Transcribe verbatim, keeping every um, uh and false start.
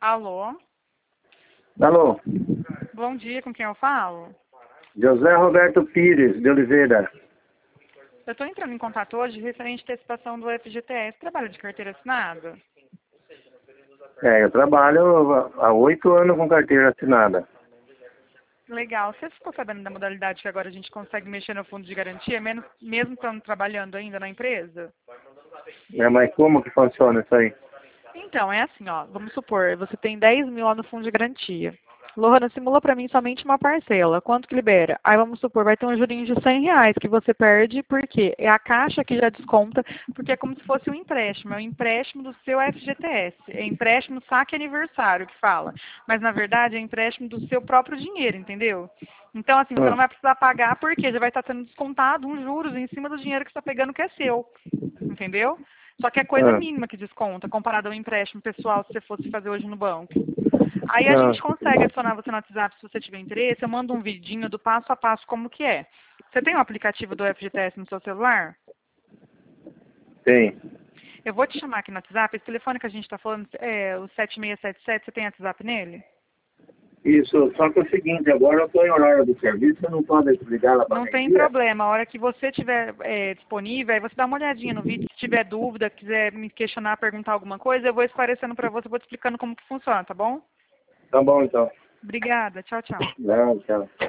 Alô? Alô, Bom dia, com quem eu falo? José Roberto Pires de Oliveira. Eu estou entrando em contato hoje referente à antecipação do F G T S. Trabalho de carteira assinada? É, eu trabalho há oito anos com carteira assinada. Legal. Você ficou sabendo da modalidade que agora a gente consegue mexer no fundo de garantia, menos, mesmo estando trabalhando ainda na empresa? É, mas como que funciona isso aí? Então, é assim, ó. Vamos supor, você tem dez mil lá no fundo de garantia. Lohana, simula para mim somente uma parcela. Quanto que libera? Aí vamos supor, vai ter um jurinho de cem reais que você perde, porque é a caixa que já desconta, porque é como se fosse um empréstimo, é um empréstimo do seu F G T S. É empréstimo saque aniversário que fala. Mas na verdade é empréstimo do seu próprio dinheiro, entendeu? Então, assim, você não Hum, vai precisar pagar porque já vai estar sendo descontado uns juros em cima do dinheiro que você está pegando que é seu. Entendeu? Só que é coisa ah, mínima que desconta, comparado ao empréstimo pessoal se você fosse fazer hoje no banco. Aí a ah, gente consegue adicionar você no WhatsApp se você tiver interesse. Eu mando um vidinho do passo a passo como que é. Você tem o aplicativo do F G T S no seu celular? tem. Eu vou te chamar aqui no WhatsApp. Esse telefone que a gente está falando, é o sete seis sete sete, você tem WhatsApp nele? Isso, só que é o seguinte, agora eu estou em horário do serviço, você não pode ligar lá para Não tem meio-dia? problema. A hora que você tiver é, disponível, aí você dá uma olhadinha no vídeo. Se tiver dúvida, quiser me questionar, perguntar alguma coisa, eu vou esclarecendo para você, vou te explicando como que funciona, tá bom? Tá bom então. Obrigada. Tchau, tchau. Não, tchau.